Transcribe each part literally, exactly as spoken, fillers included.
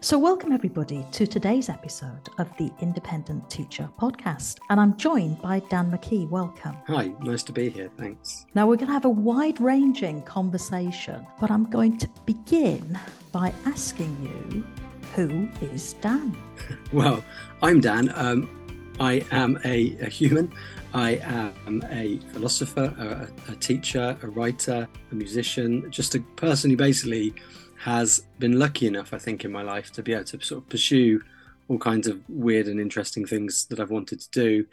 So welcome everybody to today's episode of the Independent Teacher Podcast. And I'm joined by Dan McKee. Welcome. Hi, nice to be here. Thanks. Now we're going to have a wide-ranging conversation, but I'm going to begin by asking you, who is Dan? Well, I'm Dan. Um, I am a, a human. I am a philosopher, a, a teacher, a writer, a musician, just a person who basically has been lucky enough, I think, in my life to be able to sort of pursue all kinds of weird and interesting things that I've wanted to do,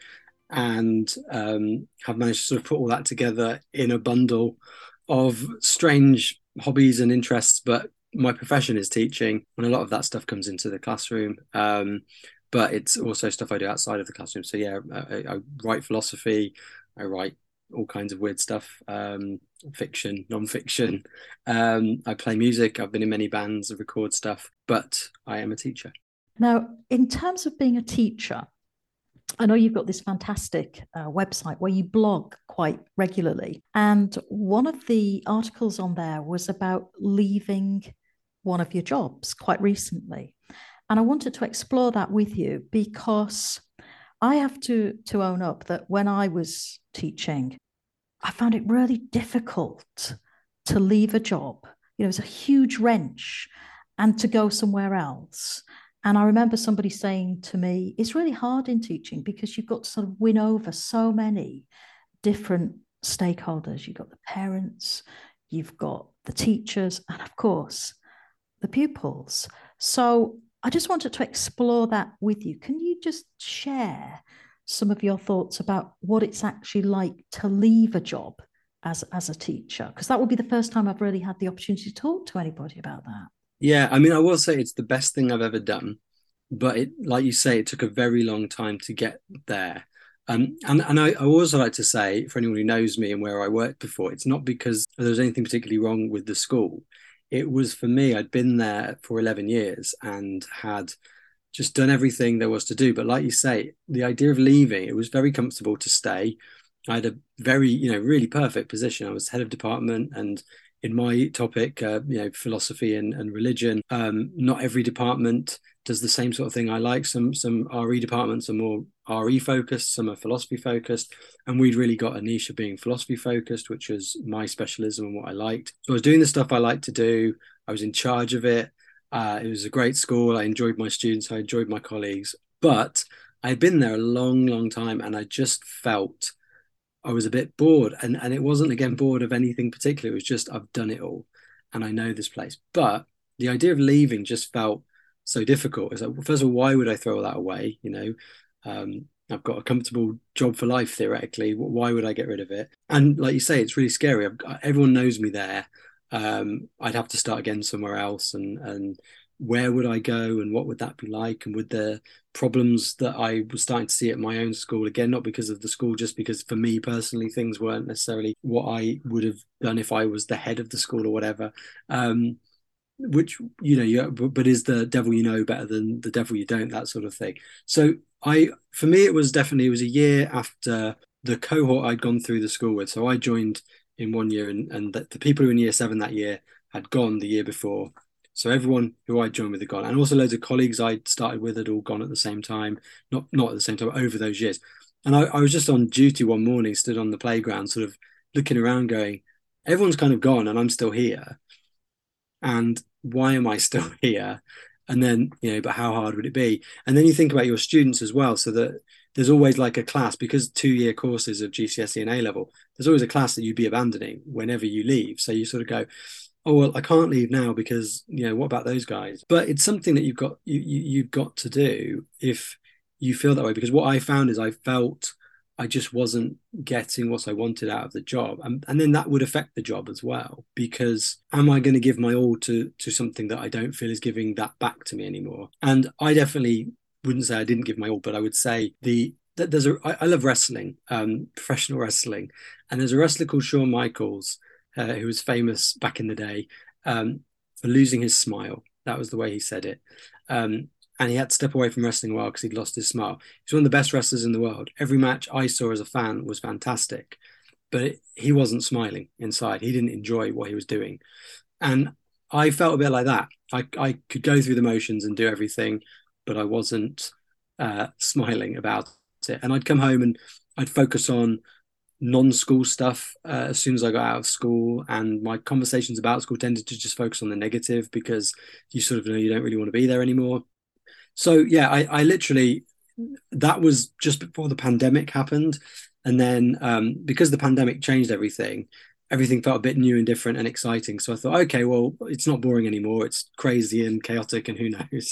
and um, have managed to sort of put all that together in a bundle of strange hobbies and interests. But my profession is teaching, and a lot of that stuff comes into the classroom. Um, but it's also stuff I do outside of the classroom. So yeah, I, I write philosophy, I write all kinds of weird stuff, um, fiction, non-fiction. Um, I play music. I've been in many bands, I record stuff, but I am a teacher. Now, in terms of being a teacher, I know you've got this fantastic uh, website where you blog quite regularly. And one of the articles on there was about leaving one of your jobs quite recently. And I wanted to explore that with you because I have to, to own up that when I was teaching, I found it really difficult to leave a job. You know, it was a huge wrench and to go somewhere else. And I remember somebody saying to me, it's really hard in teaching because you've got to sort of win over so many different stakeholders. You've got the parents, you've got the teachers, and of course, the pupils. So I just wanted to explore that with you. Can you just share some of your thoughts about what it's actually like to leave a job as, as a teacher? Because that would be the first time I've really had the opportunity to talk to anybody about that. Yeah, I mean, I will say it's the best thing I've ever done, but it, like you say, it took a very long time to get there. Um, and and I, I also like to say, for anyone who knows me and where I worked before, it's not because there was anything particularly wrong with the school. It was, for me, I'd been there for eleven years and had just done everything there was to do. But like you say, the idea of leaving, it was very comfortable to stay. I had a very, you know, really perfect position. I was head of department, and in my topic, uh, you know, philosophy and, and religion, um, not every department does the same sort of thing I like. Some some R E departments are more R E focused, some are philosophy focused, and we'd really got a niche of being philosophy focused, which was my specialism and what I liked. So I was doing the stuff I liked to do. I was in charge of it. Uh, it was a great school. I enjoyed my students. I enjoyed my colleagues. But I had been there a long, long time, and I just felt I was a bit bored. And, and it wasn't, again, bored of anything particular. It was just, I've done it all, and I know this place. But the idea of leaving just felt so difficult. It's like, first of all, why would I throw that away? You know, um, I've got a comfortable job for life, theoretically. Why would I get rid of it? And like you say, it's really scary. I've got, everyone knows me there. Um, I'd have to start again somewhere else, and and where would I go, and what would that be like, and would the problems that I was starting to see at my own school, again, not because of the school, just because for me personally things weren't necessarily what I would have done if I was the head of the school or whatever, um, which, you know, you, but, but is the devil you know better than the devil you don't, that sort of thing. So I, for me, it was definitely, it was a year after the cohort I'd gone through the school with. So I joined in one year, and, and the, the people who were in year seven that year had gone the year before. So everyone who I joined with had gone, and also loads of colleagues I'd started with had all gone at the same time, not not at the same time, over those years. And I, I was just on duty one morning, stood on the playground, sort of looking around going, everyone's kind of gone and I'm still here. And why am I still here? And then, you know, but how hard would it be? And then you think about your students as well, so that there's always like a class, because two-year courses of G C S E and A level, there's always a class that you'd be abandoning whenever you leave. So you sort of go, oh, well, I can't leave now because, you know, what about those guys? But it's something that you've got, you, you, you've got to do if you feel that way. Because what I found is I felt I just wasn't getting what I wanted out of the job. And, and then that would affect the job as well, because am I going to give my all to, to something that I don't feel is giving that back to me anymore? And I definitely wouldn't say I didn't give my all, but I would say the that there's a I, I love wrestling, um, professional wrestling, and there's a wrestler called Shawn Michaels, uh, who was famous back in the day um, for losing his smile. That was the way he said it. Um, and he had to step away from wrestling a while because he'd lost his smile. He's one of the best wrestlers in the world. Every match I saw as a fan was fantastic, but it, he wasn't smiling inside. He didn't enjoy what he was doing. And I felt a bit like that. I, I could go through the motions and do everything, but I wasn't uh, smiling about it. And I'd come home and I'd focus on non-school stuff uh, as soon as I got out of school, and my conversations about school tended to just focus on the negative because you sort of know you don't really want to be there anymore. So yeah, I, I literally that was just before the pandemic happened, and then um, because the pandemic changed everything, everything felt a bit new and different and exciting. So I thought, okay, well, it's not boring anymore. It's crazy and chaotic, and who knows.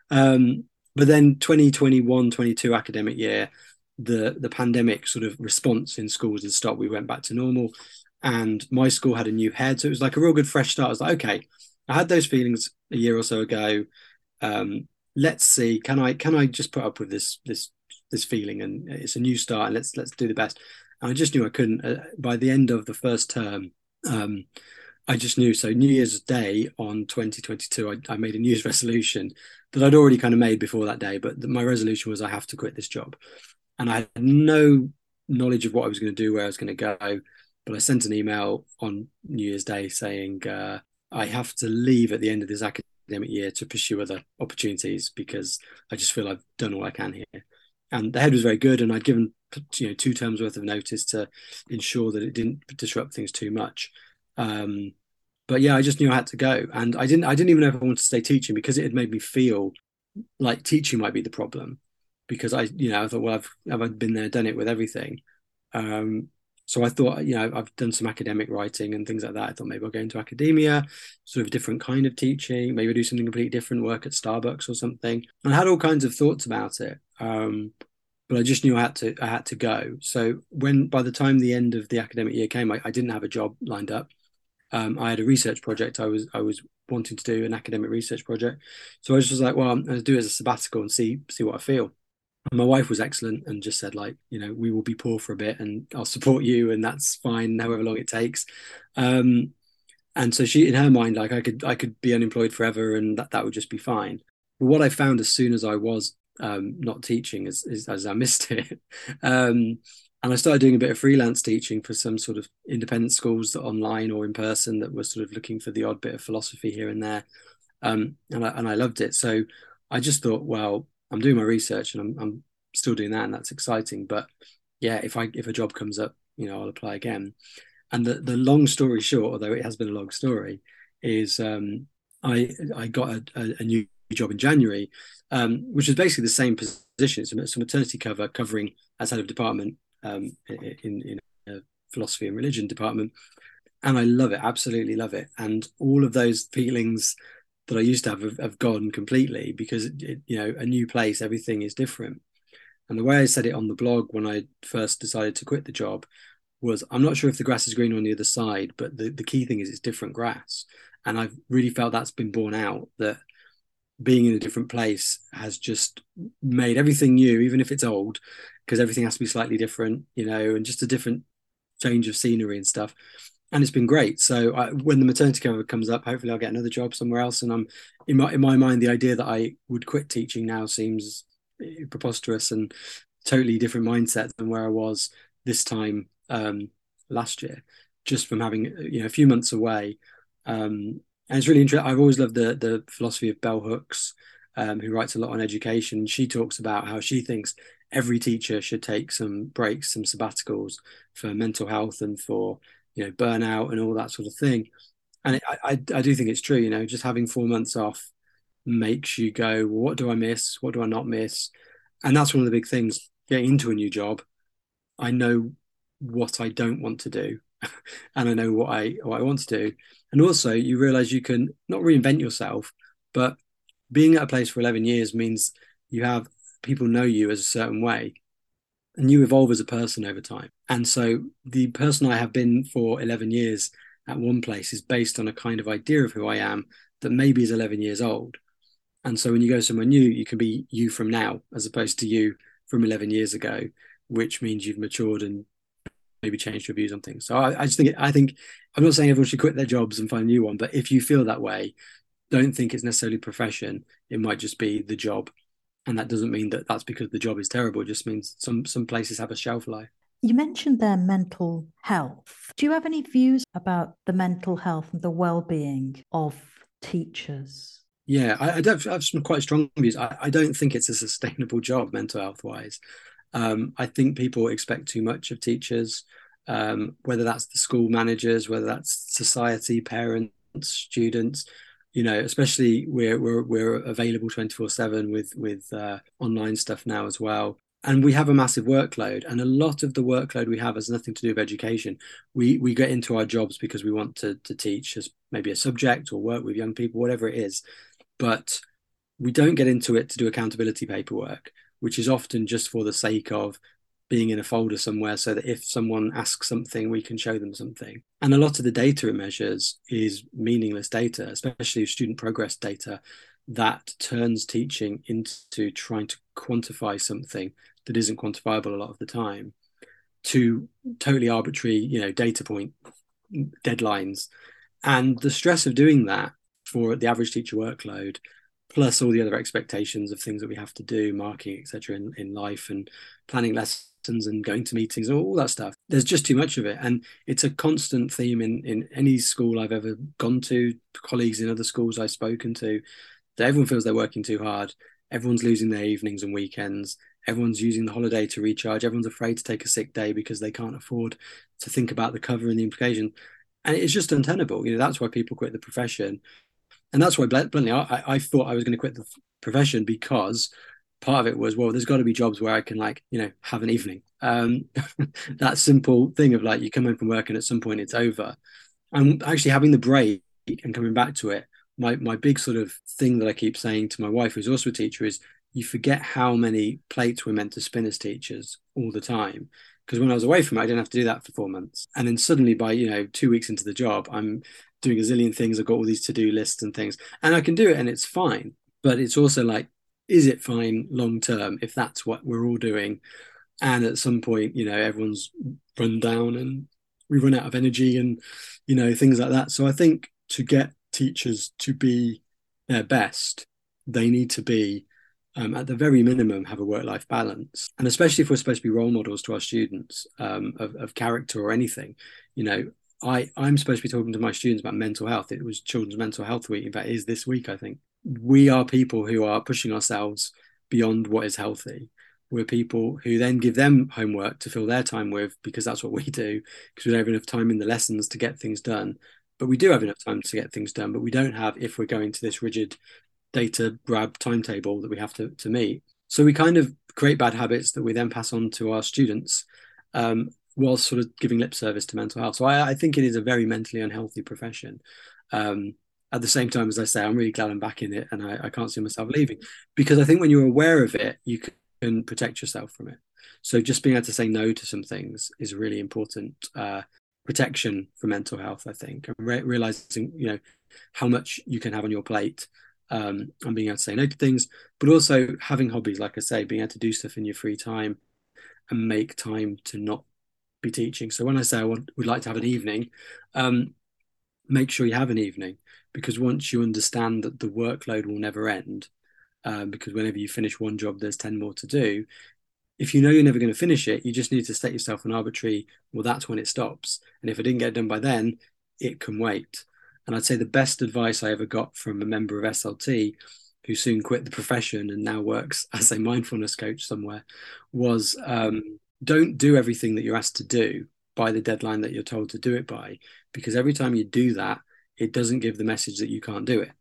Um, but then twenty twenty-one twenty-two academic year, the the pandemic sort of response in schools had stopped. We went back to normal, and my school had a new head, so it was like a real good fresh start. I was like, okay, I had those feelings a year or so ago. Um, let's see, can I can I just put up with this this this feeling, and it's a new start, and let's let's do the best. And I just knew I couldn't. Uh, by the end of the first term, um, I just knew. So New Year's Day on twenty twenty-two, I, I made a New Year's resolution that I'd already kind of made before that day. But the, my resolution was I have to quit this job, and I had no knowledge of what I was going to do, where I was going to go. But I sent an email on New Year's Day saying uh, I have to leave at the end of this academic year to pursue other opportunities because I just feel I've done all I can here. And the head was very good, and I'd given you know two terms worth of notice to ensure that it didn't disrupt things too much. Um, but yeah, I just knew I had to go, and I didn't. I didn't even know if I wanted to stay teaching because it had made me feel like teaching might be the problem. Because I, you know, I thought, well, I've I've been there, done it with everything. Um, so I thought, you know, I've done some academic writing and things like that. I thought maybe I'll go into academia, sort of a different kind of teaching, maybe do something completely different, work at Starbucks or something. And I had all kinds of thoughts about it. Um, but I just knew I had to I had to go. So when by the time the end of the academic year came, I, I didn't have a job lined up. Um, I had a research project. I was I was wanting to do an academic research project. So I was just like, well, I'm going to do it as a sabbatical and see see what I feel. And my wife was excellent and just said, like, you know, we will be poor for a bit and I'll support you, and that's fine, however long it takes. Um, and so she, in her mind, like I could I could be unemployed forever and that, that would just be fine. But what I found as soon as I was um, not teaching is, is as I missed it. um, and I started doing a bit of freelance teaching for some sort of independent schools that online or in person that were sort of looking for the odd bit of philosophy here and there. Um, and I, and I loved it. So I just thought, well, I'm doing my research and I'm, I'm still doing that, and that's exciting. But yeah, if I if a job comes up, you know, I'll apply again. And the the long story short, although it has been a long story, is um, I I got a, a, a new job in January, um, which is basically the same position. It's a, it's a maternity cover covering as head of department um, in in a philosophy and religion department, and I love it, absolutely love it. And all of those feelings that I used to have have, have gone completely because it, you know, a new place, everything is different. And the way I said it on the blog when I first decided to quit the job was, I'm not sure if the grass is green on the other side, but the, the key thing is it's different grass. And I've really felt that's been borne out, that being in a different place has just made everything new, even if it's old, because everything has to be slightly different, you know, and just a different change of scenery and stuff. And it's been great. So I, when the maternity cover comes up, hopefully I'll get another job somewhere else. And I'm in my in my mind, the idea that I would quit teaching now seems preposterous and totally different mindset than where I was this time um, last year, just from having you know a few months away. Um, and it's really interesting. I've always loved the the philosophy of Bell Hooks, um, who writes a lot on education. She talks about how she thinks every teacher should take some breaks, some sabbaticals for mental health and for you know burnout and all that sort of thing. And I, I, I do think it's true. You know, just having four months off makes you go, well, what do I miss? What do I not miss? And that's one of the big things. Getting into a new job, I know what I don't want to do, and I know what I what I want to do. And also, you realize you can not reinvent yourself, but being at a place for eleven years means you have people know you as a certain way, and you evolve as a person over time. And so, the person I have been for eleven years at one place is based on a kind of idea of who I am that maybe is eleven years old. And so when you go somewhere new, you can be you from now as opposed to you from eleven years ago, which means you've matured and maybe changed your views on things. So I, I just think, I think, I'm not saying everyone should quit their jobs and find a new one, but if you feel that way, don't think it's necessarily profession. It might just be the job. And that doesn't mean that that's because the job is terrible. It just means some, some places have a shelf life. You mentioned their mental health. Do you have any views about the mental health and the well-being of teachers? Yeah, I, I do have some quite strong views. I, I don't think it's a sustainable job, mental health wise. Um, I think people expect too much of teachers, um, whether that's the school managers, whether that's society, parents, students. You know, especially we're we're we're available twenty-four seven with with uh, online stuff now as well. And we have a massive workload, and a lot of the workload we have has nothing to do with education. We we get into our jobs because we want to to teach as maybe a subject or work with young people, whatever it is. But we don't get into it to do accountability paperwork, which is often just for the sake of being in a folder somewhere so that if someone asks something, we can show them something. And a lot of the data it measures is meaningless data, especially student progress data that turns teaching into trying to quantify something that isn't quantifiable a lot of the time to totally arbitrary, you know, data point deadlines. And the stress of doing that for the average teacher workload, plus all the other expectations of things that we have to do, marking, et cetera, in, in life and planning lessons and going to meetings, all that stuff. There's just too much of it. And it's a constant theme in, in any school I've ever gone to, colleagues in other schools I've spoken to, that everyone feels they're working too hard. Everyone's losing their evenings and weekends. Everyone's using the holiday to recharge. Everyone's afraid to take a sick day because they can't afford to think about the cover and the implication. And it's just untenable. You know, that's why people quit the profession. And that's why, bluntly, I, I thought I was going to quit the profession because part of it was, well, there's got to be jobs where I can, like, you know, have an evening. Um, that simple thing of like, you come home from work and at some point it's over. And actually having the break and coming back to it, my my big sort of thing that I keep saying to my wife, who's also a teacher, is you forget how many plates we're meant to spin as teachers all the time. Because when I was away from it, I didn't have to do that for four months. And then suddenly by, you know, two weeks into the job, I'm doing a zillion things. I've got all these to-do lists and things, and I can do it and it's fine. But it's also like, is it fine long term if that's what we're all doing? And at some point, you know, everyone's run down and we run out of energy and, you know, things like that. So I think to get teachers to be their best, they need to be, um, at the very minimum, have a work-life balance. And especially if we're supposed to be role models to our students, um, of, of character or anything, you know, I, I'm supposed to be talking to my students about mental health. It was Children's Mental Health Week. In fact, it is this week, I think. We are people who are pushing ourselves beyond what is healthy. We're people who then give them homework to fill their time with, because that's what we do, because we don't have enough time in the lessons to get things done. But we do have enough time to get things done, but we don't have if we're going to this rigid data grab timetable that we have to, to meet. So we kind of create bad habits that we then pass on to our students, um, while sort of giving lip service to mental health. So I, I think it is a very mentally unhealthy profession. Um, at the same time, as I say, I'm really glad I'm back in it, and I, I can't see myself leaving, because I think when you're aware of it, you can protect yourself from it. So just being able to say no to some things is really important. Uh, protection for mental health, I think, and re- realizing, you know, how much you can have on your plate, um, and being able to say no to things, but also having hobbies, like I say, being able to do stuff in your free time and make time to not be teaching. So when I say I want, would like to have an evening, um, make sure you have an evening, because once you understand that the workload will never end, um, because whenever you finish one job, there's ten more to do. If you know you're never going to finish it, you just need to set yourself an arbitrary, well, that's when it stops. And if I didn't get it done by then, it can wait. And I'd say the best advice I ever got from a member of S L T, who soon quit the profession and now works as a mindfulness coach somewhere, was, um, don't do everything that you're asked to do by the deadline that you're told to do it by, because every time you do that, it doesn't give the message that you can't do it.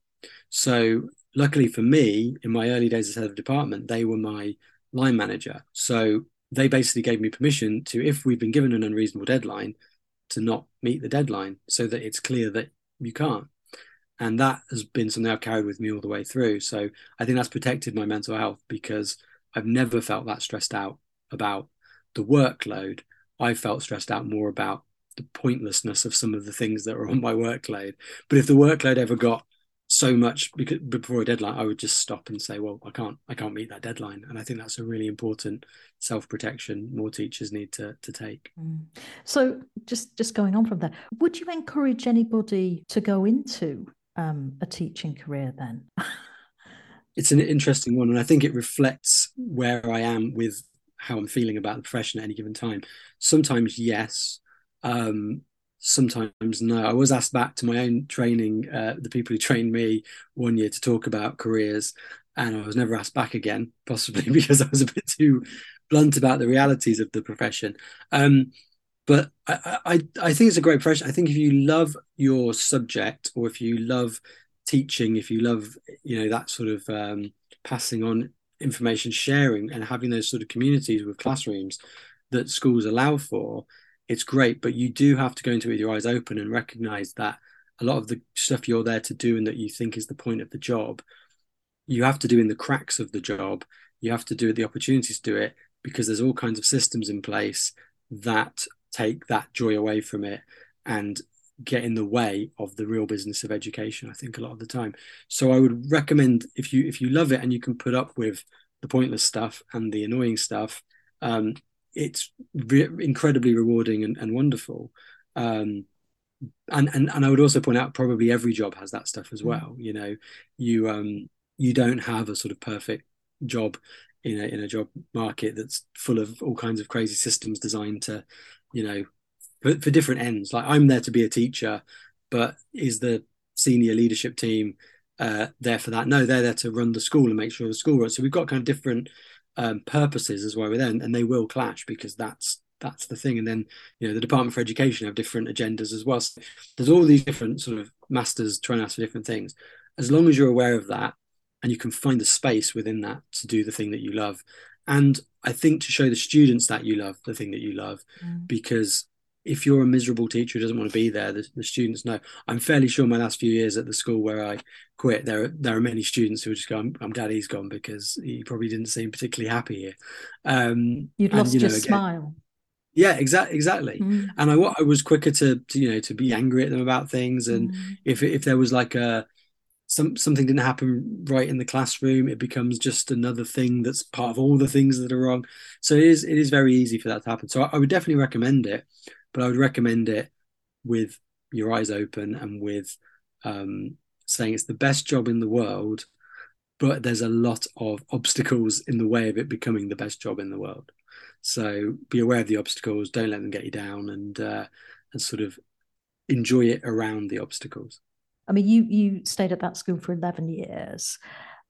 So luckily for me, in my early days as head of department, they were my line manager. So they basically gave me permission to, if we've been given an unreasonable deadline, to not meet the deadline, so that it's clear that you can't. And that has been something I've carried with me all the way through. So I think that's protected my mental health, because I've never felt that stressed out about the workload. I felt stressed out more about the pointlessness of some of the things that are on my workload. But if the workload ever got so much because before a deadline, I would just stop and say, well, I can't, I can't meet that deadline. And I think that's a really important self-protection more teachers need to, to take. Mm. So just, just going on from there, would you encourage anybody to go into um, a teaching career then? It's an interesting one. And I think it reflects where I am with how I'm feeling about the profession at any given time. Sometimes, yes. Um, sometimes no. I was asked back to my own training, uh, the people who trained me one year to talk about careers, and I was never asked back again, possibly because I was a bit too blunt about the realities of the profession. Um, but I, I, I think it's a great profession. I think if you love your subject, or if you love teaching, if you love, you know, that sort of um, passing on information, sharing, and having those sort of communities with classrooms that schools allow for, it's great. But you do have to go into it with your eyes open and recognize that a lot of the stuff you're there to do and that you think is the point of the job, you have to do in the cracks of the job. You have to do it, the opportunities to do it, because there's all kinds of systems in place that take that joy away from it and get in the way of the real business of education, I think, a lot of the time. So I would recommend, if you if you love it and you can put up with the pointless stuff and the annoying stuff, um, it's re- incredibly rewarding and, and wonderful. Um, and, and and I would also point out, probably every job has that stuff as well. Mm. You know, you um you don't have a sort of perfect job in a in a job market that's full of all kinds of crazy systems designed to, you know, for, for different ends. Like, I'm there to be a teacher, but is the senior leadership team uh, there for that? No, they're there to run the school and make sure the school runs. So we've got kind of different um, purposes as well with them, and they will clash, because that's that's the thing. And then, you know, the Department for Education have different agendas as well. So there's all these different sort of masters trying to ask for different things. As long as you're aware of that and you can find the space within that to do the thing that you love, and I think to show the students that you love the thing that you love, mm. because if you're a miserable teacher who doesn't want to be there, the, the students know. I'm fairly sure my last few years at the school where I quit, there there are many students who just go, I'm, I'm glad he's gone, because he probably didn't seem particularly happy here. Um, You'd and, lost you know, your again, smile. Yeah, exactly, exactly. Mm. And I, I was quicker to, to, you know, to be angry at them about things. And mm. if if there was like a some something didn't happen right in the classroom, it becomes just another thing that's part of all the things that are wrong. So it is it is very easy for that to happen. So I, I would definitely recommend it, but I would recommend it with your eyes open and with um, saying it's the best job in the world, but there's a lot of obstacles in the way of it becoming the best job in the world. So be aware of the obstacles, don't let them get you down, and uh, and sort of enjoy it around the obstacles. I mean, you you stayed at that school for eleven years.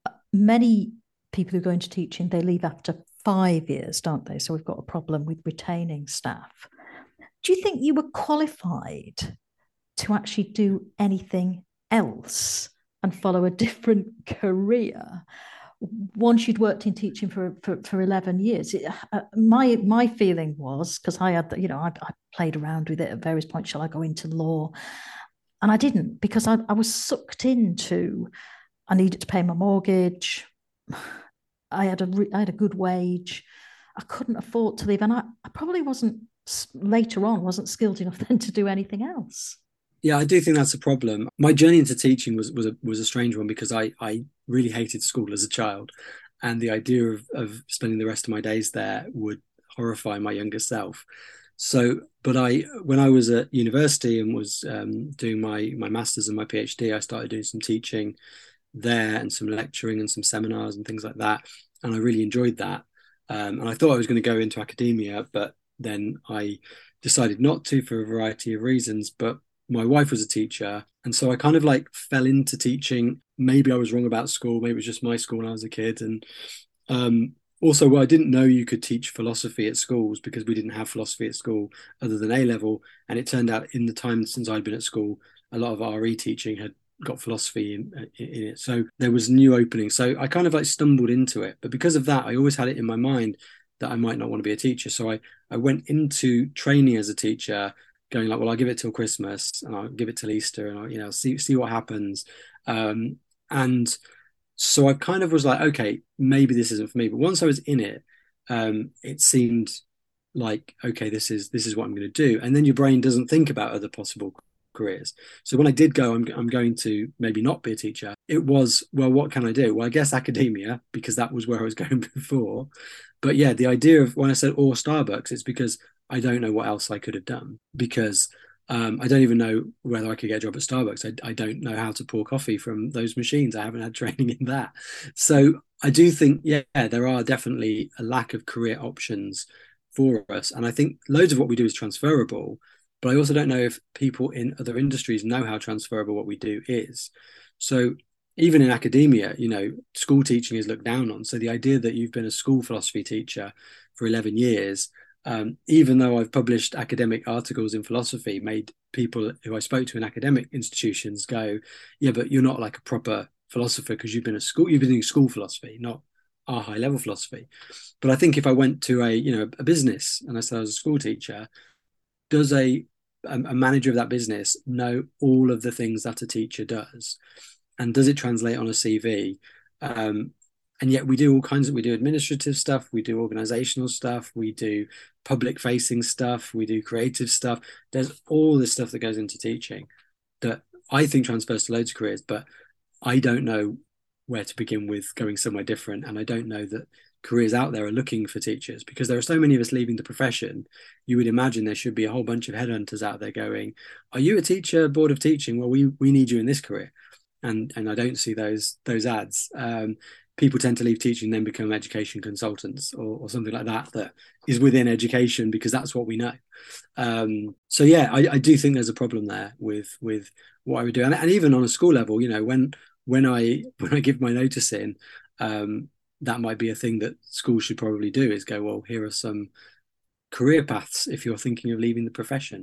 Many people who go into teaching, they leave after five years, don't they? So we've got a problem with retaining staff. Do you think you were qualified to actually do anything else and follow a different career once you'd worked in teaching for for, for eleven years? It, uh, my my feeling was, because I had, you know, I, I played around with it at various points. Shall I go into law? And I didn't, because I, I was sucked into, I needed to pay my mortgage. I had a I had a good wage. I couldn't afford to leave, and I, I probably wasn't later on wasn't skilled enough then to do anything else. Yeah, I do think that's a problem. My journey into teaching was was a was a strange one, because I I really hated school as a child, and the idea of of spending the rest of my days there would horrify my younger self. So, but I, when I was at university and was um, doing my my master's and my PhD, I started doing some teaching there and some lecturing and some seminars and things like that, and I really enjoyed that. Um, and I thought I was going to go into academia, but then I decided not to, for a variety of reasons. But my wife was a teacher, and so I kind of like fell into teaching. Maybe I was wrong about school. Maybe it was just my school when I was a kid, and um, also, well, I didn't know you could teach philosophy at schools, because we didn't have philosophy at school other than A level. And it turned out, in the time since I'd been at school, a lot of R E teaching had got philosophy in, in it. So there was new openings. So I kind of like stumbled into it. But because of that, I always had it in my mind that I might not want to be a teacher. So I, I went into training as a teacher, going like, well, I'll give it till Christmas and I'll give it till Easter, and I'll, you know, see see what happens. Um, and so I kind of was like, okay, maybe this isn't for me. But once I was in it, um, it seemed like, okay, this is this is what I'm going to do. And then your brain doesn't think about other possible careers. So when I did go, I'm I'm going to maybe not be a teacher. It was, well, what can I do? Well, I guess academia, because that was where I was going before. But yeah, the idea of, when I said or Starbucks, it's because I don't know what else I could have done, because Um, I don't even know whether I could get a job at Starbucks. I, I don't know how to pour coffee from those machines. I haven't had training in that. So I do think, yeah, there are definitely a lack of career options for us. And I think loads of what we do is transferable. but I also don't know if people in other industries know how transferable what we do is. So even in academia, you know, school teaching is looked down on. So the idea that you've been a school philosophy teacher for eleven years, um, even though I've published academic articles in philosophy, made people who I spoke to in academic institutions go, yeah, but you're not like a proper philosopher because you've been a school, you've been doing school philosophy, not our high level philosophy. But I think if I went to a, you know, a business and I said I was a school teacher, does a a manager of that business know all of the things that a teacher does? And does it translate on a C V? Um, and yet we do all kinds of, we do administrative stuff, we do organizational stuff, we do public facing stuff, we do creative stuff. There's all this stuff that goes into teaching that I think transfers to loads of careers, but I don't know where to begin with going somewhere different. And I don't know that careers out there are looking for teachers because there are so many of us leaving the profession. You would imagine there should be a whole bunch of headhunters out there going, are you a teacher, board of teaching? Well, we we need you in this career. And and I don't see those those ads. Um, people tend to leave teaching, then become education consultants or, or something like that that is within education because that's what we know. Um, so yeah, I, I do think there's a problem there with with what I would do, and, and even on a school level, you know, when when I when I give my notice in, um, that might be a thing that schools should probably do is go, well, here are some career paths if you're thinking of leaving the profession,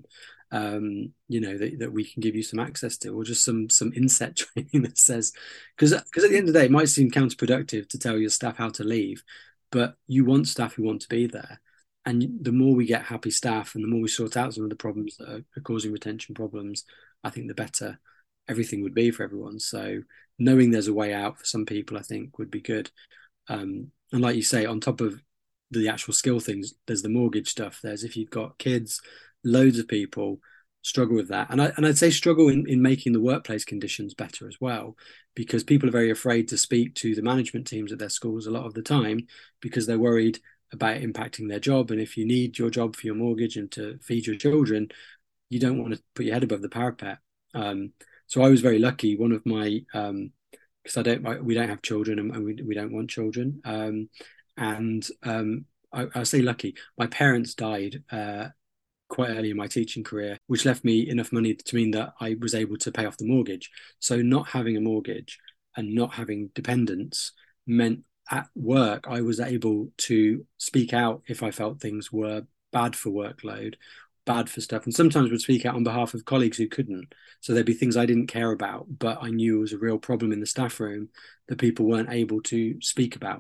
um, you know, that, that we can give you some access to, or just some some inset training that says, because because at the end of the day, it might seem counterproductive to tell your staff how to leave, but you want staff who want to be there. And the more we get happy staff and the more we sort out some of the problems that are, are causing retention problems, I think the better everything would be for everyone. So knowing there's a way out for some people, I think would be good. Um, and like you say, on top of the actual skill things, there's the mortgage stuff. There's if you've got kids, loads of people struggle with that. And, I, and I'd say struggle in, in making the workplace conditions better as well, because people are very afraid to speak to the management teams at their schools a lot of the time because they're worried about impacting their job. And if you need your job for your mortgage and to feed your children, you don't want to put your head above the parapet. Um, so I was very lucky. One of my, um, because I don't, we don't have children and we, we don't want children. Um, and um, I, I say lucky. My parents died uh, quite early in my teaching career, which left me enough money to mean that I was able to pay off the mortgage. So not having a mortgage and not having dependents meant at work I was able to speak out if I felt things were bad for workload, bad for stuff, and sometimes would speak out on behalf of colleagues who couldn't. So there'd be things I didn't care about, but I knew it was a real problem in the staff room that people weren't able to speak about.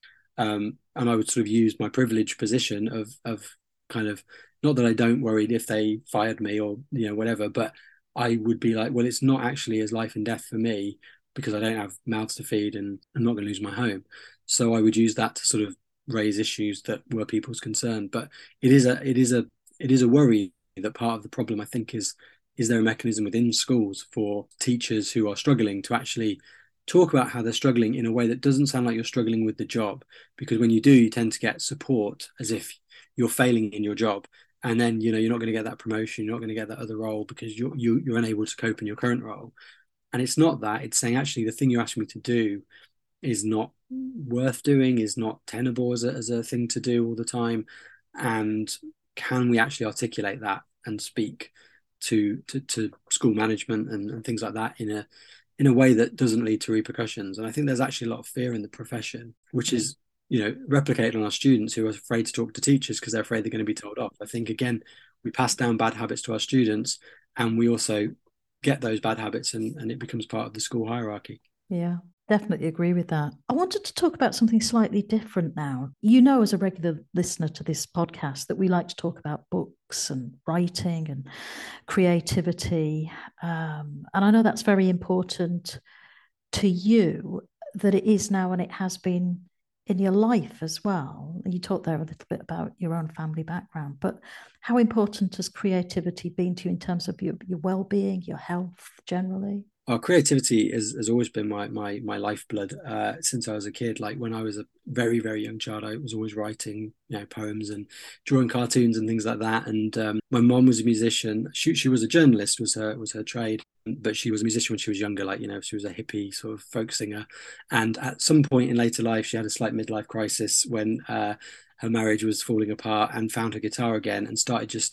Um, and I would sort of use my privileged position of of kind of, not that I don't worry if they fired me or, you know, whatever, but I would be like, well, it's not actually as life and death for me because I don't have mouths to feed and I'm not going to lose my home. So I would use that to sort of raise issues that were people's concern. But it is a it is a it is a worry that part of the problem, I think, is is there a mechanism within schools for teachers who are struggling to actually talk about how they're struggling in a way that doesn't sound like you're struggling with the job, because when you do, you tend to get support as if you're failing in your job, and then, you know, you're not going to get that promotion, you're not going to get that other role because you're you, you're unable to cope in your current role. And it's not that, it's saying actually the thing you asked me to do is not worth doing, is not tenable as a, as a thing to do all the time, and can we actually articulate that and speak to to, to school management and, and things like that in a in a way that doesn't lead to repercussions. And I think there's actually a lot of fear in the profession, which is, you know, replicated on our students who are afraid to talk to teachers because they're afraid they're going to be told off. I think, again, we pass down bad habits to our students and we also get those bad habits, and, and it becomes part of the school hierarchy. Yeah, definitely agree with that. I wanted to talk about something slightly different now. You know, as a regular listener to this podcast, that we like to talk about books and writing and creativity. Um, and I know that's very important to you, that it is now and it has been in your life as well. You talked there a little bit about your own family background, but how important has creativity been to you in terms of your, your well-being, your health generally? Our creativity has, has always been my my my lifeblood uh, since I was a kid. Like when I was a very, very young child, I was always writing, you know, poems and drawing cartoons and things like that. And um, my mom was a musician. She she was a journalist, was her was her trade, but she was a musician when she was younger. Like, you know, she was a hippie sort of folk singer. And at some point in later life, she had a slight midlife crisis when uh, her marriage was falling apart, and found her guitar again and started just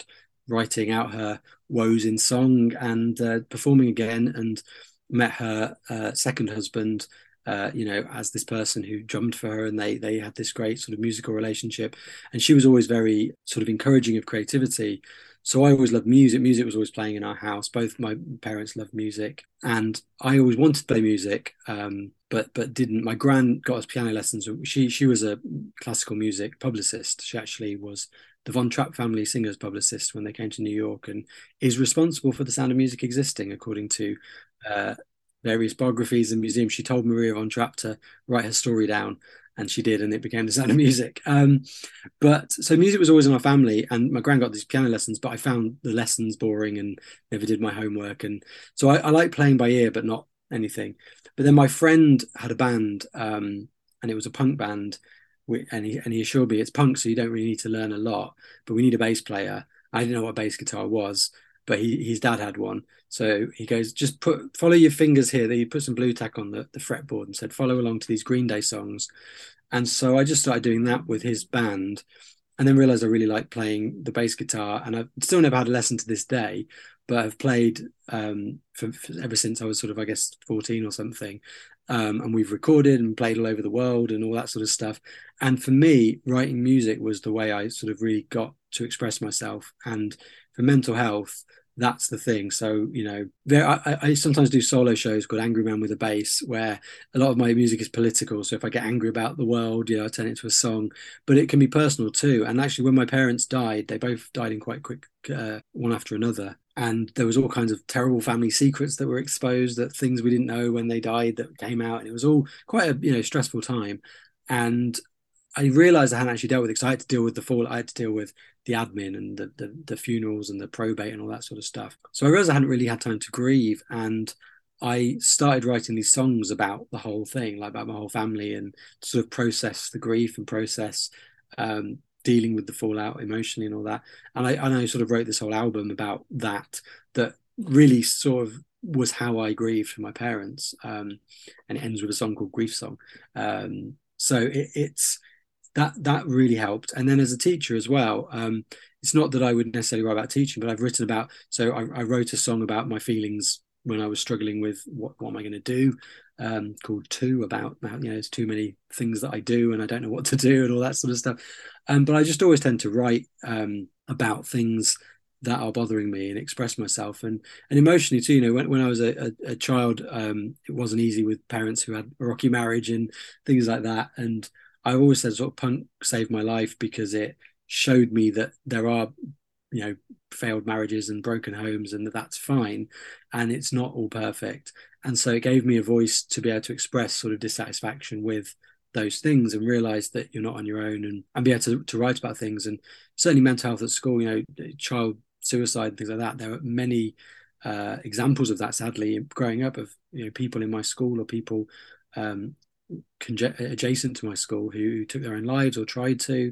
writing out her woes in song and uh, performing again, and met her uh, second husband, uh, you know, as this person who drummed for her, and they they had this great sort of musical relationship. And she was always very sort of encouraging of creativity. So I always loved music. Music was always playing in our house. Both my parents loved music, and I always wanted to play music, um, but but didn't. My gran got us piano lessons. She she was a classical music publicist. She actually was the Von Trapp family singers publicist when they came to New York, and is responsible for The Sound of Music existing, according to uh, various biographies and museums. She told Maria Von Trapp to write her story down, and she did, and it became The Sound of Music. Um, but so music was always in our family, and my gran got these piano lessons, but I found the lessons boring and never did my homework. And so I, I like playing by ear, but not anything. But then my friend had a band, um, and it was a punk band, and he, and he assured me it's punk, so you don't really need to learn a lot, but we need a bass player. I didn't know what a bass guitar was, but he, his dad had one. So he goes, just put follow your fingers here. He put some blue tack on the, the fretboard and said, follow along to these Green Day songs. And so I just started doing that with his band, and then realized I really like playing the bass guitar. And I've still never had a lesson to this day, but I've played um, for, for, ever since I was sort of, I guess, fourteen or something. Um, and we've recorded and played all over the world and all that sort of stuff. And for me, writing music was the way I sort of really got to express myself. And for mental health, that's the thing. So, you know, there, I, I sometimes do solo shows called Angry Man with a Bass, where a lot of my music is political. So if I get angry about the world, you know, I turn it into a song, but it can be personal too. And actually, when my parents died, they both died in quite quick, uh, one after another. And there was all kinds of terrible family secrets that were exposed, that things we didn't know when they died that came out. And it was all quite a, you know, stressful time. And I realized I hadn't actually dealt with it, because I had to deal with the fall. I had to deal with the admin and the, the, the funerals and the probate and all that sort of stuff. So I realized I hadn't really had time to grieve. And I started writing these songs about the whole thing, like about my whole family, and sort of process the grief and process um, dealing with the fallout emotionally and all that. And I, and I sort of wrote this whole album about that, that really sort of was how I grieved for my parents. Um, and it ends with a song called Grief Song. Um, so it, it's, that that really helped. And then as a teacher as well, um, it's not that I would necessarily write about teaching, but I've written about, so I, I wrote a song about my feelings when I was struggling with what, what am I going to do, um, called Two, about, you know, there's too many things that I do and I don't know what to do and all that sort of stuff. Um, but I just always tend to write um, about things that are bothering me and express myself, and and emotionally too. You know, when, when I was a, a, a child, um, it wasn't easy with parents who had a rocky marriage and things like that. And I always said sort of punk saved my life, because it showed me that there are, you know, failed marriages and broken homes, and that that's fine, and it's not all perfect. And so it gave me a voice to be able to express sort of dissatisfaction with those things, and realize that you're not on your own, and, and be able to, to write about things. And certainly mental health at school, you know, child suicide and things like that. There are many uh, examples of that, sadly, growing up, of, you know, people in my school or people um, conge- adjacent to my school who took their own lives or tried to.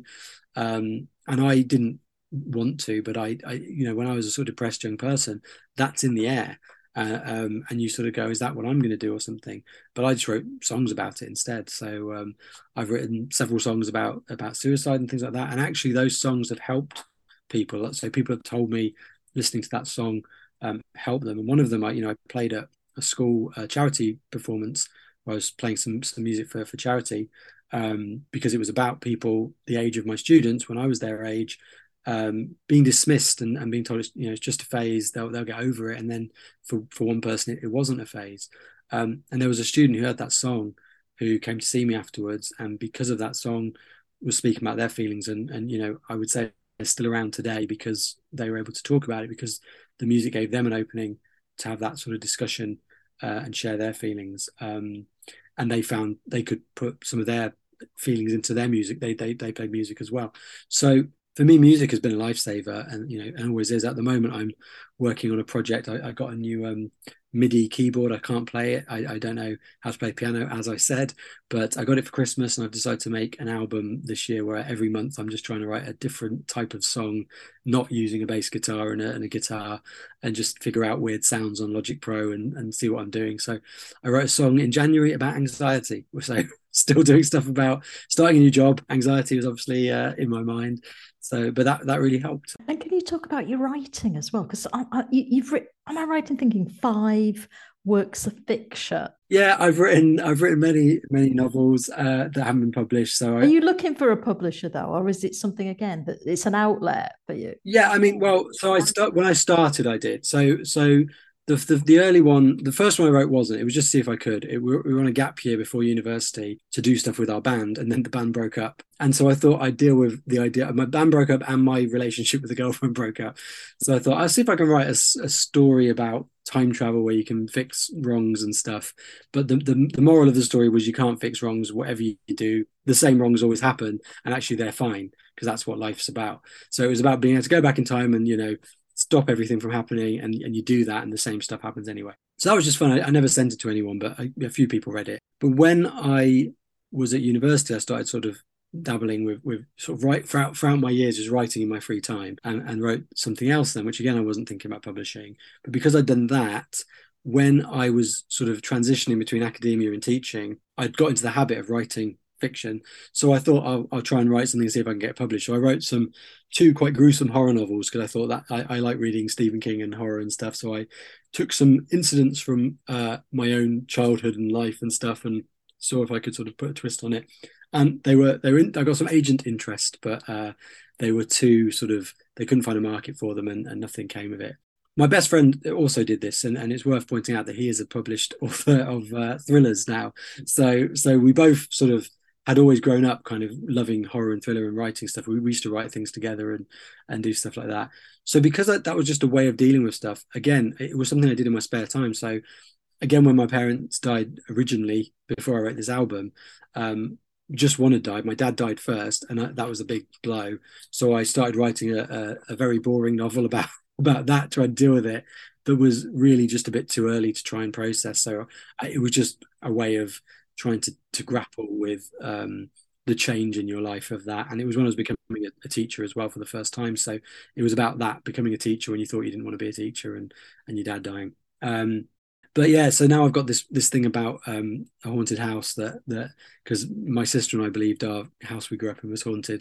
Um, and I didn't want to, but I, I, you know, when I was a sort of depressed young person, that's in the air. Uh, um, and you sort of go, is that what I'm going to do or something? But I just wrote songs about it instead. So um, I've written several songs about about suicide and things like that. And actually those songs have helped people. So people have told me listening to that song um, helped them. And one of them, I, you know, I played at a school uh, charity performance where I was playing some, some music for, for charity um, because it was about people the age of my students when I was their age, Um, being dismissed and, and being told it's, you know, it's just a phase, they'll they'll get over it. And then for, for one person, it, it wasn't a phase. Um, and there was a student who heard that song who came to see me afterwards, and because of that song was speaking about their feelings. And, and you know, I would say they're still around today because they were able to talk about it, because the music gave them an opening to have that sort of discussion uh, and share their feelings. Um, and they found they could put some of their feelings into their music. They, they, they played music as well. So for me, music has been a lifesaver, and you know, and always is. At the moment, I'm working on a project. I, I got a new um, MIDI keyboard. I can't play it. I, I don't know how to play piano, as I said, but I got it for Christmas, and I've decided to make an album this year where every month I'm just trying to write a different type of song, not using a bass guitar and a, and a guitar, and just figure out weird sounds on Logic Pro and, and see what I'm doing. So I wrote a song in January about anxiety. So still doing stuff about starting a new job. Anxiety was obviously uh, in my mind. So, but that that really helped. And can you talk about your writing as well? Because I, I, you've written, am I right in thinking five works of fiction? Yeah, I've written I've written many many novels uh, that haven't been published. So, I, are you looking for a publisher though, or is it something again that it's an outlet for you? Yeah, I mean, well, so I start when I started, I did. So, so the, the the early one, the first one I wrote wasn't. It was just to see if I could. It, we, were, we were on a gap year before university to do stuff with our band, and then the band broke up. And so I thought I'd deal with the idea. My band broke up, and my relationship with the girlfriend broke up. So I thought I'll see if I can write a, a story about time travel where you can fix wrongs and stuff. But the, the the moral of the story was you can't fix wrongs. Whatever you do, the same wrongs always happen, and actually they're fine because that's what life's about. So it was about being able to go back in time and, you know, stop everything from happening, and, and you do that and the same stuff happens anyway. So that was just fun. I, I never sent it to anyone, but I, a few people read it. But when I was at university, I started sort of dabbling with with sort of right throughout, throughout my years, just writing in my free time, and, and wrote something else then, which again I wasn't thinking about publishing. But because I'd done that, when I was sort of transitioning between academia and teaching, I'd got into the habit of writing fiction. So I thought I'll, I'll try and write something and see if I can get published. So I wrote some two quite gruesome horror novels because I thought that I, I like reading Stephen King and horror and stuff. So I took some incidents from uh, my own childhood and life and stuff, and saw if I could sort of put a twist on it. And they were they were in, I got some agent interest, but uh, they were too sort of they couldn't find a market for them, and, and nothing came of it. My best friend also did this, and, and it's worth pointing out that he is a published author of uh, thrillers now. So so we both sort of had always grown up kind of loving horror and thriller and writing stuff. We, we used to write things together and and do stuff like that. So because that, that was just a way of dealing with stuff, again, it was something I did in my spare time. So again, when my parents died originally, before I wrote this album, um, just one had died. My dad died first, and I, that was a big blow. So I started writing a, a, a very boring novel about, about that, trying to deal with it. That was really just a bit too early to try and process. So I, it was just a way of trying to to grapple with um, the change in your life of that. And it was when I was becoming a, a teacher as well for the first time. So it was about that, becoming a teacher when you thought you didn't want to be a teacher, and and your dad dying. Um, but yeah, so now I've got this this thing about um, a haunted house that that because my sister and I believed our house we grew up in was haunted.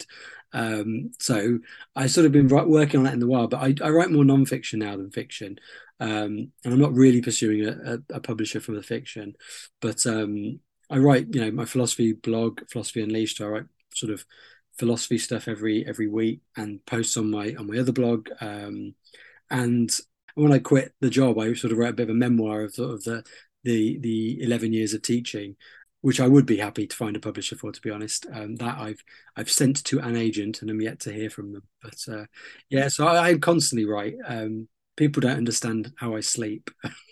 Um, so I sort of been working on that in the while, but I, I write more non-fiction now than fiction. Um, and I'm not really pursuing a, a, a publisher for the fiction, but um, I write, you know, my philosophy blog, Philosophy Unleashed. I write sort of philosophy stuff every every week and posts on my on my other blog. Um, and when I quit the job, I sort of wrote a bit of a memoir of sort of the the the eleven years of teaching, which I would be happy to find a publisher for, to be honest. Um, that I've I've sent to an agent and I'm yet to hear from them. But uh, yeah, so I, I constantly write. Um, people don't understand how I sleep,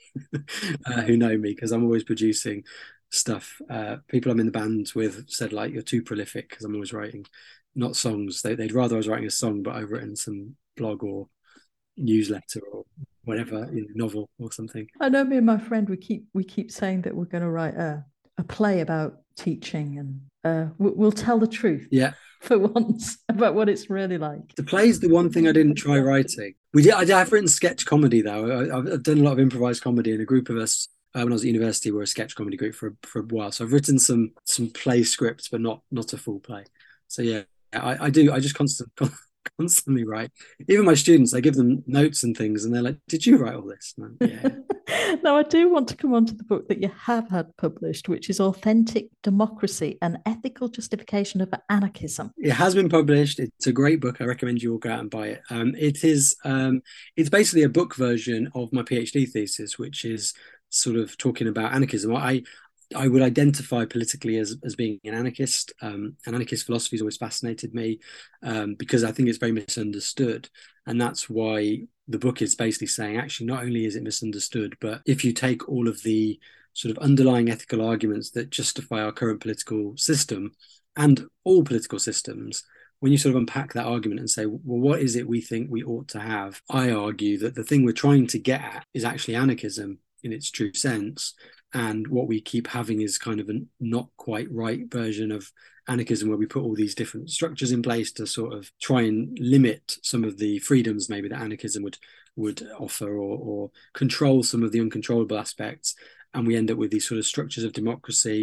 uh, who know me, because I'm always producing stuff. Uh, people I'm in the bands with said, like, you're too prolific, because I'm always writing, not songs. They, they'd rather I was writing a song, but I've written some blog or newsletter or whatever, you know, novel or something. I know me and my friend, we keep we keep saying that we're going to write a, a play about teaching, and uh, we'll, we'll tell the truth. Yeah. For once, about what it's really like. The play's the one thing I didn't try writing. We did. I have written sketch comedy though. I, I've done a lot of improvised comedy, and a group of us uh, when I was at university were a sketch comedy group for for a while. So I've written some some play scripts, but not not a full play. So yeah, I, I do. I just constant, constantly write. Even my students, I give them notes and things, and they're like, "Did you write all this?" No, yeah. Now, I do want to come on to the book that you have had published, which is Authentic Democracy, an Ethical Justification of Anarchism. It has been published. It's a great book. I recommend you all go out and buy it. Um, it is, um, it's basically a book version of my PhD thesis, which is sort of talking about anarchism. I, I would identify politically as, as being an anarchist. Um, and anarchist philosophy has always fascinated me um, because I think it's very misunderstood. And that's why the book is basically saying, actually, not only is it misunderstood, but if you take all of the sort of underlying ethical arguments that justify our current political system and all political systems, when you sort of unpack that argument and say, well, what is it we think we ought to have? I argue that the thing we're trying to get at is actually anarchism in its true sense. And what we keep having is kind of a not quite right version of anarchism, where we put all these different structures in place to sort of try and limit some of the freedoms maybe that anarchism would would offer, or, or control some of the uncontrollable aspects. And we end up with these sort of structures of democracy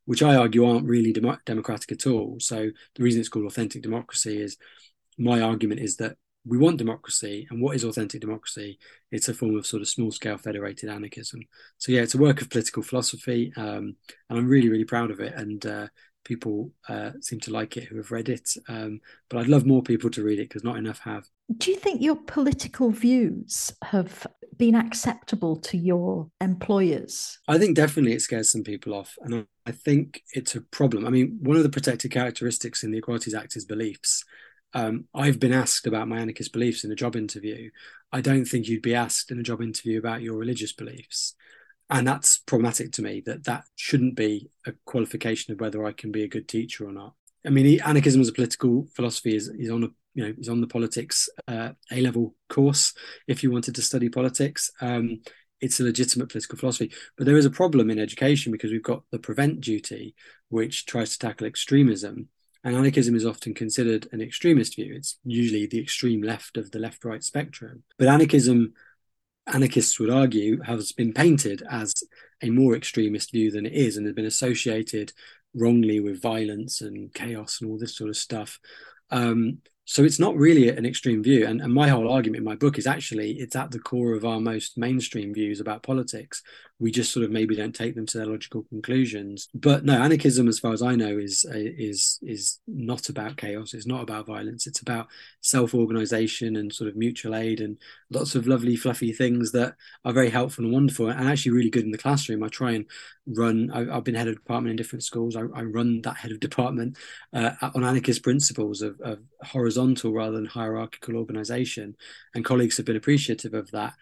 which I argue aren't really dem- democratic at all. So the reason it's called authentic democracy is, my argument is that we want democracy, and what is authentic democracy? It's a form of sort of small-scale federated anarchism. So yeah, it's a work of political philosophy, um, and I'm really, really proud of it. And uh, people uh, seem to like it who have read it. Um, but I'd love more people to read it, because not enough have. Do you think your political views have been acceptable to your employers? I think definitely it scares some people off, and I think it's a problem. I mean, one of the protected characteristics in the Equalities Act is beliefs. Um, I've been asked about my anarchist beliefs in a job interview. I don't think you'd be asked in a job interview about your religious beliefs. And that's problematic to me, that that shouldn't be a qualification of whether I can be a good teacher or not. I mean, anarchism as a political philosophy is, is on a you know is on the politics uh, A-level course if you wanted to study politics. Um, it's a legitimate political philosophy. But there is a problem in education, because we've got the prevent duty, which tries to tackle extremism. And anarchism is often considered an extremist view. It's usually the extreme left of the left-right spectrum. But anarchism, anarchists would argue, has been painted as a more extremist view than it is, and has been associated wrongly with violence and chaos and all this sort of stuff. Um, so it's not really an extreme view. And, and my whole argument in my book is actually it's at the core of our most mainstream views about politics. We just sort of maybe don't take them to their logical conclusions. But no, anarchism, as far as I know, is is is not about chaos. It's not about violence. It's about self-organization and sort of mutual aid and lots of lovely, fluffy things that are very helpful and wonderful, and actually really good in the classroom. I try and run, I, I've been head of department in different schools. I, I run that head of department uh, on anarchist principles of, of horizontal rather than hierarchical organization. And colleagues have been appreciative of that,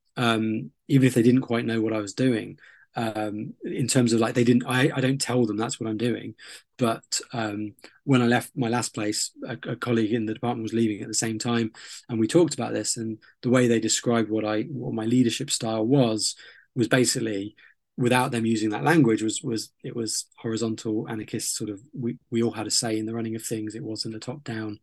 um, even if they didn't quite know what I was doing. Um, in terms of like, they didn't, I, I don't tell them that's what I'm doing. But um, when I left my last place, a, a colleague in the department was leaving at the same time. And we talked about this, and the way they described what I, what my leadership style was, was basically, without them using that language, was was it was horizontal anarchist sort of, we, we all had a say in the running of things. It wasn't a top-down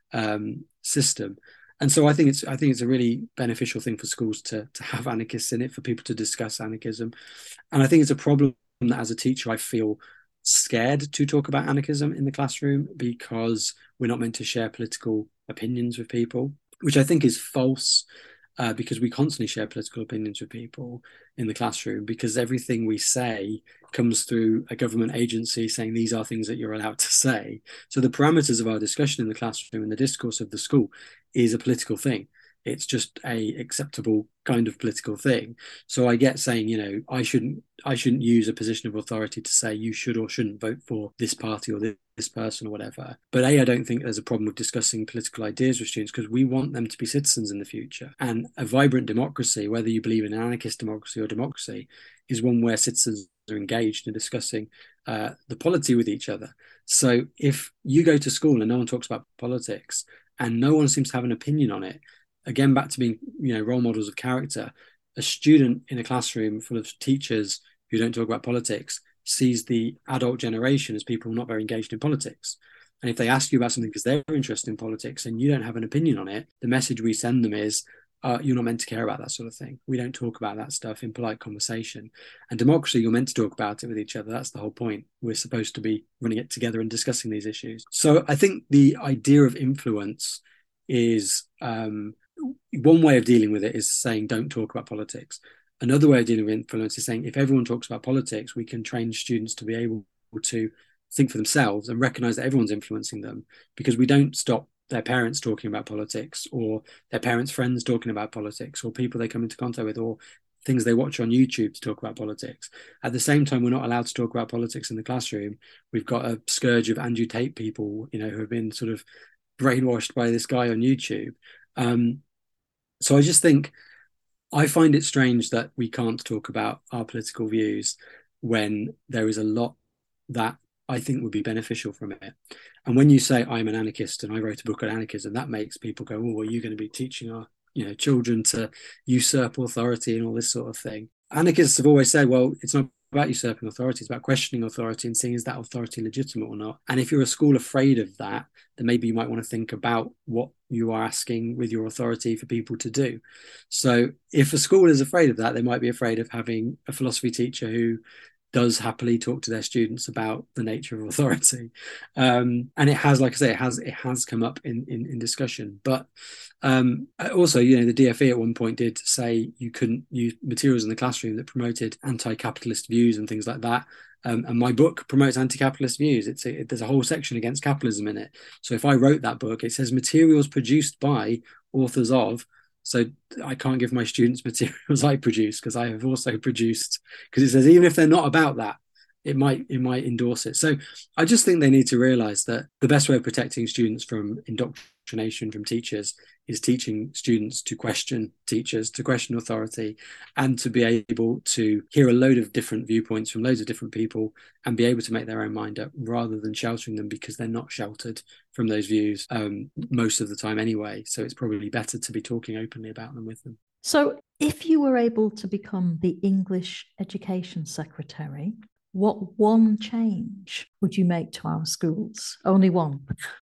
um, system. And so I think it's I think it's a really beneficial thing for schools to to have anarchists in it, for people to discuss anarchism. And I think it's a problem that as a teacher I feel scared to talk about anarchism in the classroom, because we're not meant to share political opinions with people, which I think is false. Uh, because we constantly share political opinions with people in the classroom, because everything we say comes through a government agency saying these are things that you're allowed to say. So the parameters of our discussion in the classroom and the discourse of the school is a political thing. It's just a acceptable kind of political thing. So I get saying, you know, I shouldn't I shouldn't use a position of authority to say you should or shouldn't vote for this party or this, this person or whatever. But A, I don't think there's a problem with discussing political ideas with students, because we want them to be citizens in the future. And a vibrant democracy, whether you believe in an anarchist democracy or democracy, is one where citizens are engaged in discussing uh, the polity with each other. So if you go to school and no one talks about politics and no one seems to have an opinion on it, again, back to being, you know, role models of character, a student in a classroom full of teachers who don't talk about politics sees the adult generation as people not very engaged in politics. And if they ask you about something because they're interested in politics and you don't have an opinion on it, the message we send them is, uh, you're not meant to care about that sort of thing. We don't talk about that stuff in polite conversation. And democracy, you're meant to talk about it with each other. That's the whole point. We're supposed to be running it together and discussing these issues. So I think the idea of influence is... Um, one way of dealing with it is saying don't talk about politics. Another way of dealing with influence is saying if everyone talks about politics, we can train students to be able to think for themselves and recognize that everyone's influencing them, because we don't stop their parents talking about politics, or their parents' friends talking about politics, or people they come into contact with, or things they watch on YouTube to talk about politics. At the same time, we're not allowed to talk about politics in the classroom. We've got a scourge of Andrew Tate people, you know, who have been sort of brainwashed by this guy on YouTube. Um, So I just think, I find it strange that we can't talk about our political views when there is a lot that I think would be beneficial from it. And when you say I'm an anarchist and I wrote a book on anarchism, that makes people go, oh, well, you're going to be teaching our, you know, children to usurp authority and all this sort of thing. Anarchists have always said, well, it's not about usurping authority, it's about questioning authority and seeing is that authority legitimate or not. And if you're a school afraid of that, then maybe you might want to think about what you are asking with your authority for people to do. So if a school is afraid of that, they might be afraid of having a philosophy teacher who does happily talk to their students about the nature of authority. Um, and it has, like I say, it has it has come up in in, in discussion. But um, also, you know, the D F E at one point did say you couldn't use materials in the classroom that promoted anti-capitalist views and things like that. Um, and my book promotes anti-capitalist views. It's a, it, there's a whole section against capitalism in it. So if I wrote that book, it says materials produced by authors of. So I can't give my students materials I produce because I have also produced, because it says even if they're not about that, it might it might endorse it. So I just think they need to realize that the best way of protecting students from indoctrination from teachers is teaching students to question teachers, to question authority, and to be able to hear a load of different viewpoints from loads of different people and be able to make their own mind up rather than sheltering them, because they're not sheltered from those views um, most of the time anyway. So it's probably better to be talking openly about them with them. So if you were able to become the English Education Secretary, what one change would you make to our schools? Only one.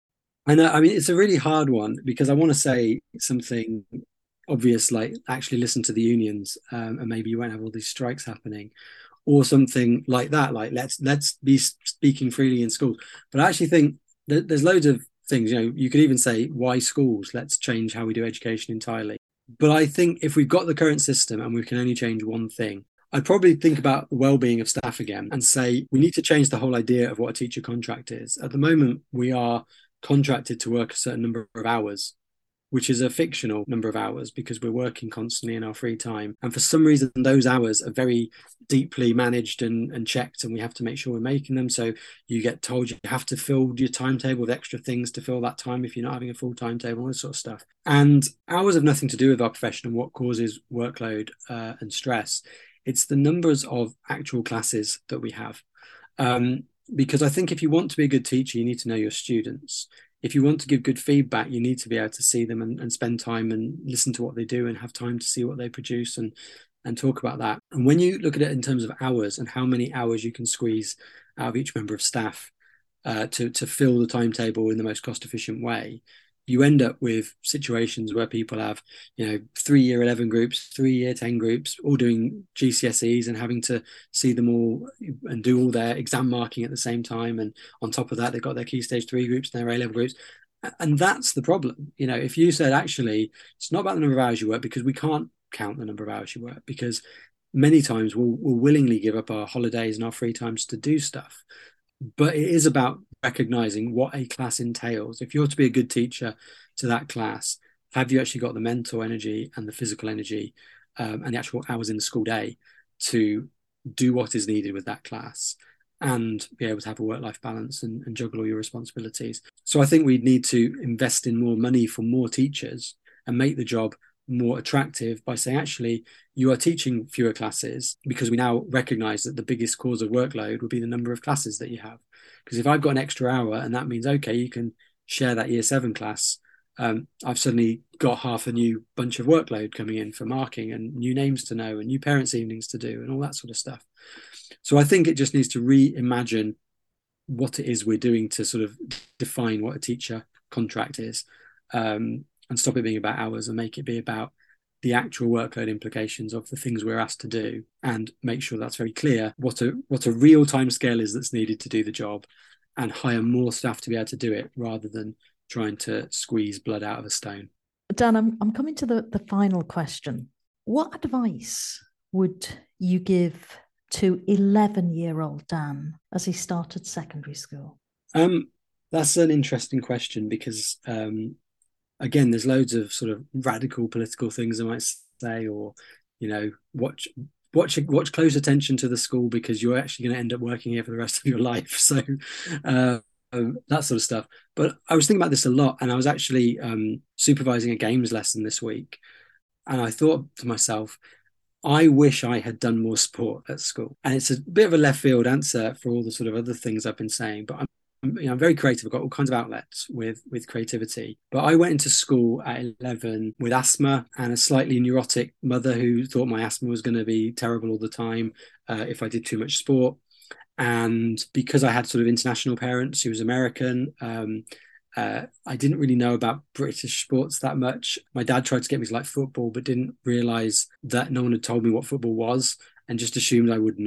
I know, I mean, it's a really hard one because I want to say something obvious, like actually listen to the unions, um, and maybe you won't have all these strikes happening, or something like that, like let's let's be speaking freely in schools. But I actually think that there's loads of things, you know, you could even say, why schools? Let's change how we do education entirely. But I think if we've got the current system and we can only change one thing, I'd probably think about the well-being of staff again and say we need to change the whole idea of what a teacher contract is. At the moment, we are contracted to work a certain number of hours, which is a fictional number of hours because we're working constantly in our free time. And for some reason, those hours are very deeply managed and, and checked, and we have to make sure we're making them. So you get told you have to fill your timetable with extra things to fill that time if you're not having a full timetable, all this sort of stuff. And hours have nothing to do with our profession and what causes workload uh, and stress. It's the numbers of actual classes that we have. Um, because I think if you want to be a good teacher, you need to know your students. If you want to give good feedback, you need to be able to see them and, and spend time and listen to what they do and have time to see what they produce and, and talk about that. And when you look at it in terms of hours and how many hours you can squeeze out of each member of staff uh, to, to fill the timetable in the most cost efficient way, you end up with situations where people have, you know, three year eleven groups, three year ten groups, all doing G C S Es and having to see them all and do all their exam marking at the same time. And on top of that, they've got their key stage three groups and their A level groups. And that's the problem. You know, if you said, actually, it's not about the number of hours you work, because we can't count the number of hours you work, because many times we'll, we'll willingly give up our holidays and our free times to do stuff. But it is about recognizing what a class entails. If you're to be a good teacher to that class, have you actually got the mental energy and the physical energy um, and the actual hours in the school day to do what is needed with that class and be able to have a work-life balance and, and juggle all your responsibilities? So I think we need to invest in more money for more teachers and make the job more attractive by saying, actually, you are teaching fewer classes, because we now recognize that the biggest cause of workload would be the number of classes that you have. Because if I've got an extra hour and that means, okay, you can share that year seven class, um, I've suddenly got half a new bunch of workload coming in for marking and new names to know and new parents' evenings to do and all that sort of stuff. So I think it just needs to reimagine what it is we're doing to sort of define what a teacher contract is. Um, and stop it being about hours and make it be about the actual workload implications of the things we're asked to do, and make sure that's very clear what a what a real time scale is that's needed to do the job, and hire more staff to be able to do it rather than trying to squeeze blood out of a stone. Dan, I'm, I'm coming to the, the final question. What advice would you give to eleven-year-old Dan as he started secondary school? Um, that's an interesting question because um, again, there's loads of sort of radical political things I might say, or, you know, watch watch watch close attention to the school because you're actually going to end up working here for the rest of your life. So uh, that sort of stuff. But I was thinking about this a lot, and I was actually um, supervising a games lesson this week, and I thought to myself, I wish I had done more sport at school. And it's a bit of a left field answer for all the sort of other things I've been saying, but I'm You know, I'm very creative. I've got all kinds of outlets with with creativity. But I went into school at eleven with asthma and a slightly neurotic mother who thought my asthma was going to be terrible all the time uh, if I did too much sport. And because I had sort of international parents, she was American, um, uh, I didn't really know about British sports that much. My dad tried to get me to like football, but didn't realise that no one had told me what football was and just assumed I would know.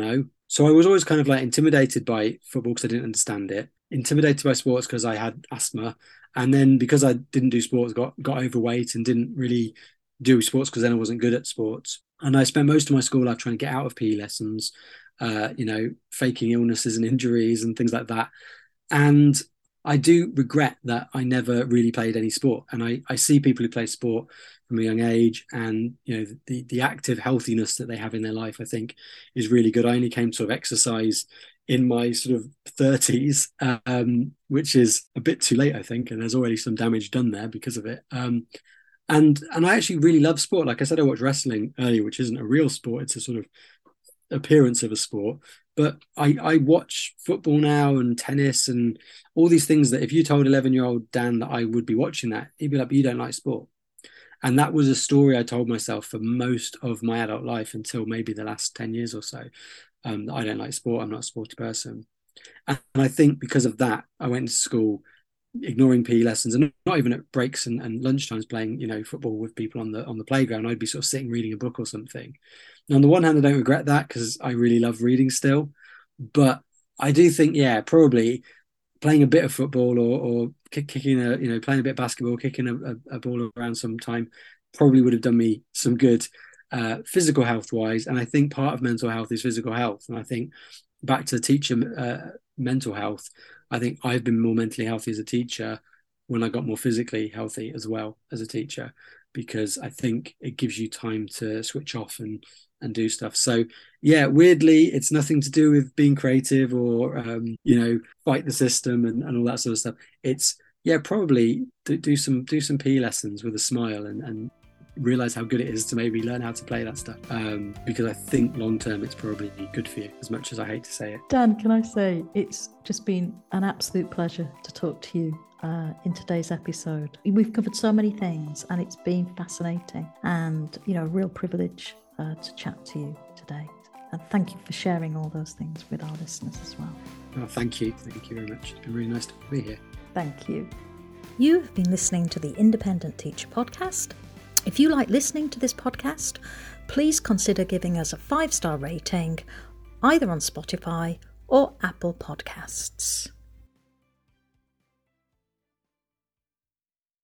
So I was always kind of like intimidated by football because I didn't understand it, intimidated by sports because I had asthma. And then because I didn't do sports, got, got overweight and didn't really do sports because then I wasn't good at sports. And I spent most of my school life trying to get out of P E lessons, uh, you know, faking illnesses and injuries and things like that. And I do regret that I never really played any sport. And I, I see people who play sport from a young age, and you know the the active healthiness that they have in their life, I think, is really good. I only came to sort of exercise in my sort of thirties, um, which is a bit too late, I think, and there's already some damage done there because of it. Um, and and I actually really love sport. Like I said, I watched wrestling earlier, which isn't a real sport; it's a sort of appearance of a sport. But I, I watch football now and tennis and all these things that if you told eleven year old Dan that I would be watching that, he'd be like, but you don't like sport. And that was a story I told myself for most of my adult life until maybe the last ten years or so. Um, I don't like sport. I'm not a sporty person. And, and I think because of that, I went to school ignoring P E lessons and not even at breaks and, and lunchtimes playing, you know, football with people on the on the playground. I'd be sort of sitting reading a book or something. And on the one hand, I don't regret that because I really love reading still. But I do think, yeah, probably playing a bit of football or, or kick, kicking a, you know, playing a bit of basketball, kicking a, a, a ball around sometime probably would have done me some good uh, physical health wise. And I think part of mental health is physical health. And I think back to teacher uh, mental health, I think I've been more mentally healthy as a teacher when I got more physically healthy as well as a teacher, because I think it gives you time to switch off and and do stuff. So yeah, weirdly, it's nothing to do with being creative or um, you know, fight the system and, and all that sort of stuff. It's yeah, probably do, do some do some P E lessons with a smile and, and realize how good it is to maybe learn how to play that stuff. Um, because I think long term it's probably good for you, as much as I hate to say it. Dan, can I say it's just been an absolute pleasure to talk to you uh, in today's episode. We've covered so many things and it's been fascinating and, you know, a real privilege uh, to chat to you today. And thank you for sharing all those things with our listeners as well. Oh, thank you. Thank you very much. It's been really nice to be here. Thank you. You have been listening to the Independent Teacher Podcast. If you like listening to this podcast, please consider giving us a five-star rating either on Spotify or Apple Podcasts.